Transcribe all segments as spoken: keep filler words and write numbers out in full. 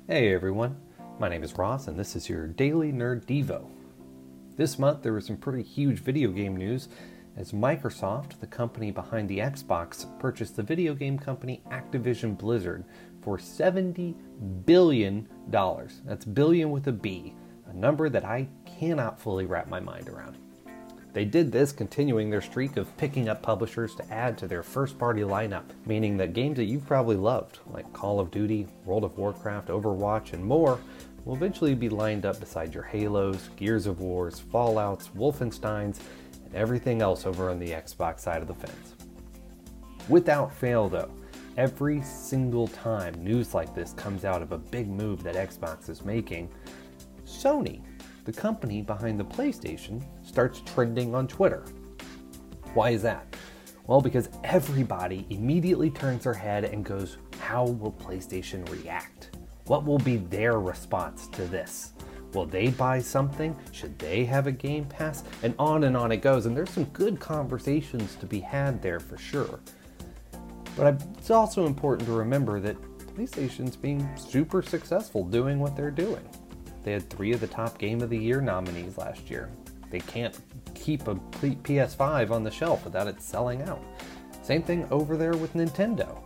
Hey everyone, my name is Ross and this is your Daily Nerd Devo. This month there was some pretty huge video game news as Microsoft, the company behind the Xbox, purchased the video game company Activision Blizzard for seventy billion dollars. That's billion with a B, a number that I cannot fully wrap my mind around. They did this continuing their streak of picking up publishers to add to their first-party lineup, meaning that games that you've probably loved, like Call of Duty, World of Warcraft, Overwatch, and more, will eventually be lined up beside your Halos, Gears of Wars, Fallouts, Wolfensteins, and everything else over on the Xbox side of the fence. Without fail, though, every single time news like this comes out of a big move that Xbox is making, Sony, the company behind the PlayStation, starts trending on Twitter. Why is that? Well, because everybody immediately turns their head and goes, how will PlayStation react? What will be their response to this? Will they buy something? Should they have a Game Pass? And on and on it goes, and there's some good conversations to be had there for sure. But it's also important to remember that PlayStation's being super successful doing what they're doing. They had three of the top Game of the Year nominees last year. They can't keep a P S five on the shelf without it selling out. Same thing over there with Nintendo.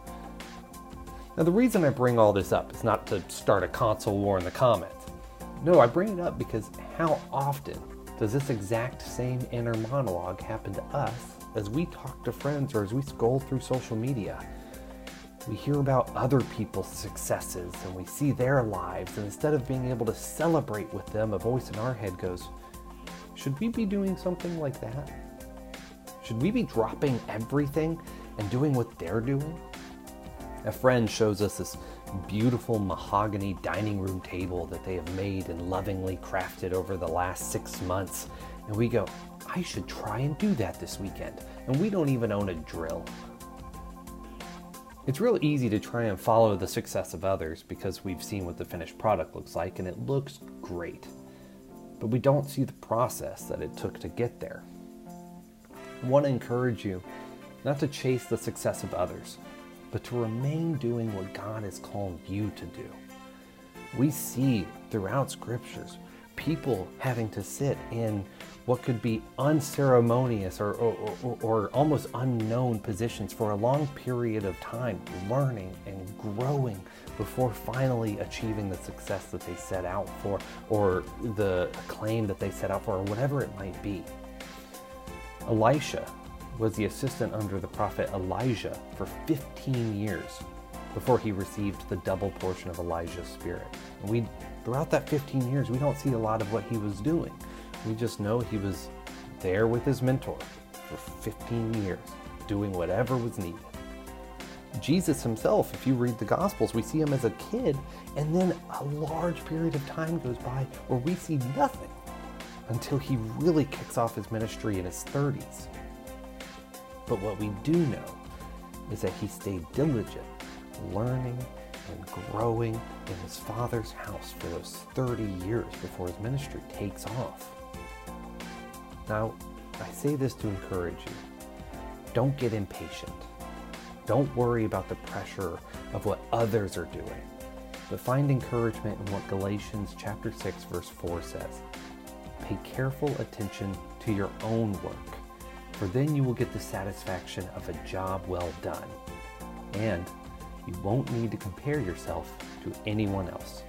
Now, the reason I bring all this up is not to start a console war in the comments. No, I bring it up because how often does this exact same inner monologue happen to us as we talk to friends or as we scroll through social media? We hear about other people's successes and we see their lives, and instead of being able to celebrate with them, a voice in our head goes, should we be doing something like that? Should we be dropping everything and doing what they're doing? A friend shows us this beautiful mahogany dining room table that they have made and lovingly crafted over the last six months. And we go, I should try and do that this weekend. And we don't even own a drill. It's real easy to try and follow the success of others because we've seen what the finished product looks like and it looks great. But we don't see the process that it took to get there. I want to encourage you not to chase the success of others, but to remain doing what God has called you to do. We see throughout scriptures people having to sit in what could be unceremonious or, or, or, or almost unknown positions for a long period of time, learning and growing before finally achieving the success that they set out for, or the acclaim that they set out for, or whatever it might be. Elisha was the assistant under the prophet Elijah for fifteen years before he received the double portion of Elijah's spirit. And we, throughout that fifteen years, we don't see a lot of what he was doing. We just know he was there with his mentor for fifteen years, doing whatever was needed. Jesus himself, if you read the Gospels, we see him as a kid, and then a large period of time goes by where we see nothing until he really kicks off his ministry in his thirties. But what we do know is that he stayed diligent, learning and growing in his Father's house for those thirty years before his ministry takes off. Now, I say this to encourage you. Don't get impatient. Don't worry about the pressure of what others are doing, but find encouragement in what Galatians chapter six verse four says. Pay careful attention to your own work, for then you will get the satisfaction of a job well done, and you won't need to compare yourself to anyone else.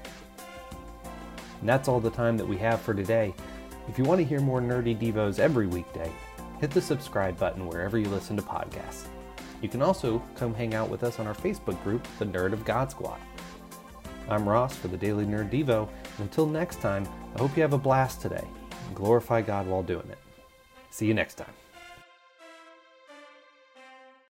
And that's all the time that we have for today. If you want to hear more nerdy devos every weekday, hit the subscribe button wherever you listen to podcasts. You can also come hang out with us on our Facebook group, The Nerd of God Squad. I'm Ross for the Daily Nerd Devo, and until next time, I hope you have a blast today and glorify God while doing it. See you next time.